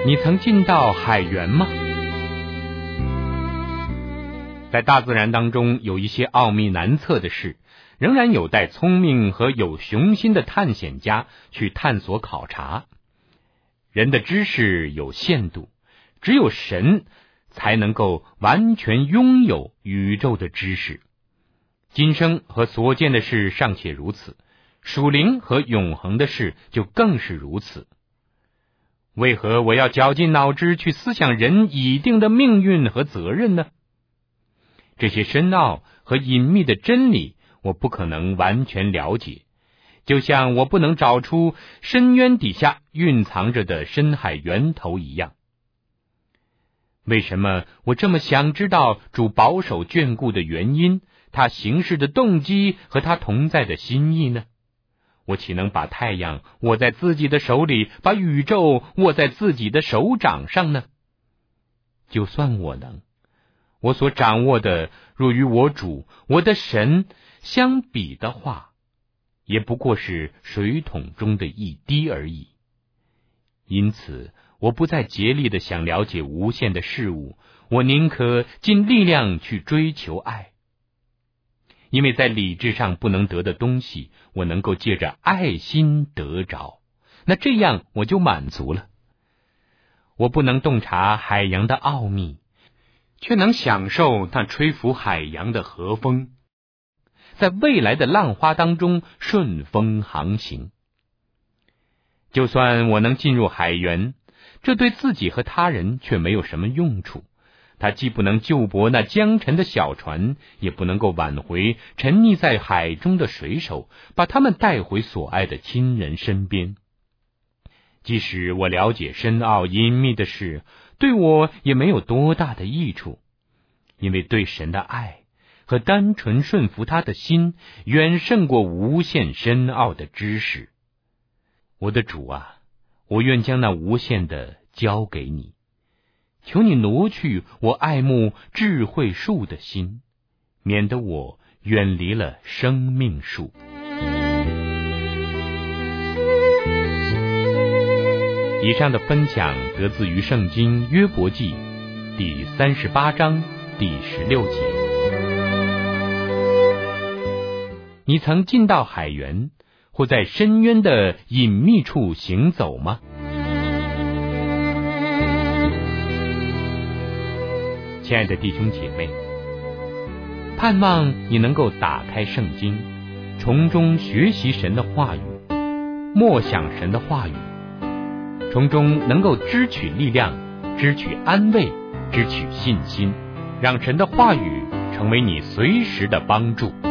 你曾进到海源吗？在大自然当中，有一些奥秘难测的事，仍然有待聪明和有雄心的探险家去探索考察。人的知识有限度，只有神才能够完全拥有宇宙的知识。今生和所见的事尚且如此，属灵和永恒的事就更是如此。为何我要绞尽脑汁去思想人已定的命运和责任呢？这些深奥和隐秘的真理，我不可能完全了解，就像我不能找出深渊底下蕴藏着的深海源头一样。为什么我这么想知道主保守眷顾的原因，他行事的动机和他同在的心意呢？我岂能把太阳握在自己的手里，把宇宙握在自己的手掌上呢？就算我能，我所掌握的若与我主我的神相比的话，也不过是水桶中的一滴而已。因此我不再竭力地想了解无限的事物，我宁可尽力量去追求爱。因为在理智上不能得的东西，我能够借着爱心得着，那这样我就满足了。我不能洞察海洋的奥秘，却能享受那吹拂海洋的和风，在未来的浪花当中顺风航行。就算我能进入海源，这对自己和他人却没有什么用处。它既不能救驳那将沉的小船，也不能够挽回沉溺在海中的水手，把他们带回所爱的亲人身边。即使我了解深奥隐秘的事，对我也没有多大的益处，因为对神的爱和单纯顺服他的心，远胜过无限深奥的知识。我的主啊，我愿将那无限的交给你，求你挪去我爱慕智慧树的心，免得我远离了生命树。以上的分享得自于圣经约伯记第38章第16节。你曾进到海源，或在深渊的隐秘处行走吗？亲爱的弟兄姐妹，盼望你能够打开圣经，从中学习神的话语，默想神的话语，从中能够支取力量，支取安慰，支取信心，让神的话语成为你随时的帮助。